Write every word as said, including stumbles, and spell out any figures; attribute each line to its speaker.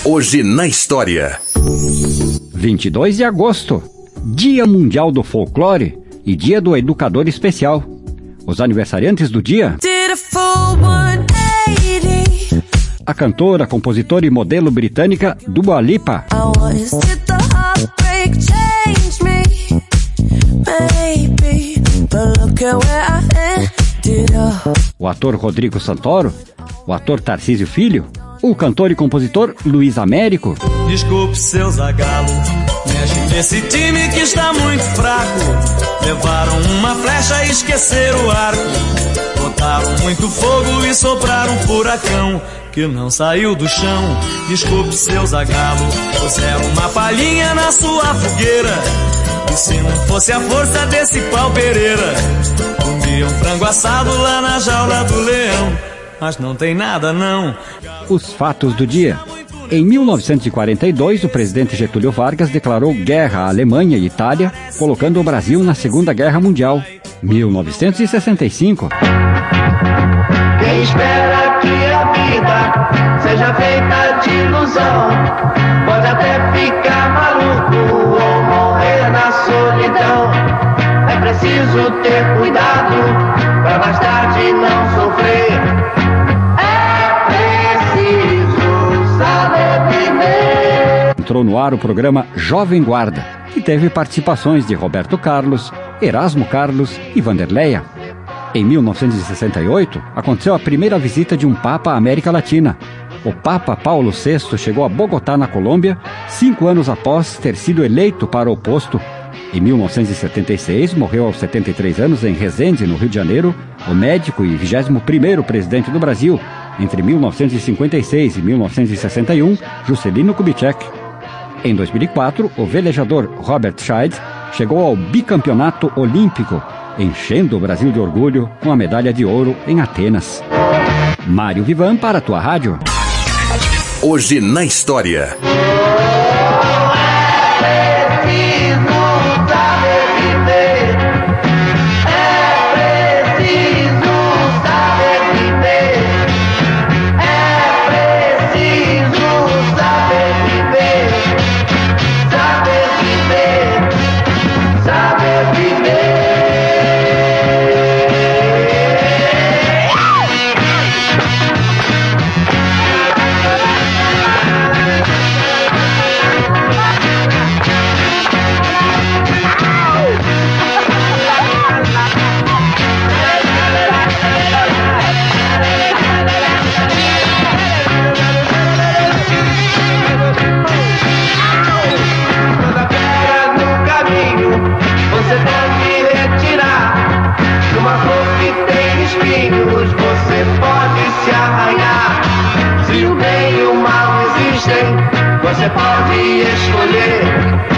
Speaker 1: Hoje na história.
Speaker 2: vinte e dois de agosto, Dia Mundial do Folclore e Dia do Educador Especial. Os aniversariantes do dia: a cantora, compositora e modelo britânica Dua Lipa, o ator Rodrigo Santoro, o ator Tarcísio Filho, o cantor e compositor Luiz Américo.
Speaker 3: Desculpe, seu Zagalo, mexe nesse time que está muito fraco. Levaram uma flecha e esqueceram o arco. Botaram muito fogo e sopraram um furacão que não saiu do chão. Desculpe, seu Zagalo, puseram uma palhinha na sua fogueira. E se não fosse a força desse pau Pereira, comiam frango assado lá na jaula do leão. Mas não tem nada não.
Speaker 2: Os fatos do dia. Em mil novecentos e quarenta e dois, o presidente Getúlio Vargas declarou guerra à Alemanha e Itália, colocando o Brasil na Segunda Guerra Mundial. mil novecentos e sessenta e cinco.
Speaker 4: Quem espera que a vida seja feita de ilusão pode até ficar maluco ou morrer na solidão. É preciso ter cuidado pra mais tarde não sofrer.
Speaker 2: Entrou no ar o programa Jovem Guarda, que teve participações de Roberto Carlos, Erasmo Carlos e Vanderleia. Em mil novecentos e sessenta e oito, aconteceu a primeira visita de um Papa à América Latina. O Papa Paulo sexto chegou a Bogotá, na Colômbia, cinco anos após ter sido eleito para o posto. Em mil novecentos e setenta e seis, morreu aos setenta e três anos em Resende, no Rio de Janeiro, o médico e vigésimo primeiro presidente do Brasil. Entre mil novecentos e cinquenta e seis e mil novecentos e sessenta e um, Juscelino Kubitschek. Em dois mil e quatro, o velejador Robert Scheid chegou ao bicampeonato olímpico, enchendo o Brasil de orgulho com a medalha de ouro em Atenas. Mário Vivan para a tua rádio.
Speaker 1: Hoje na história.
Speaker 4: Você pode se arranhar. Se o bem e o mal existem, você pode escolher.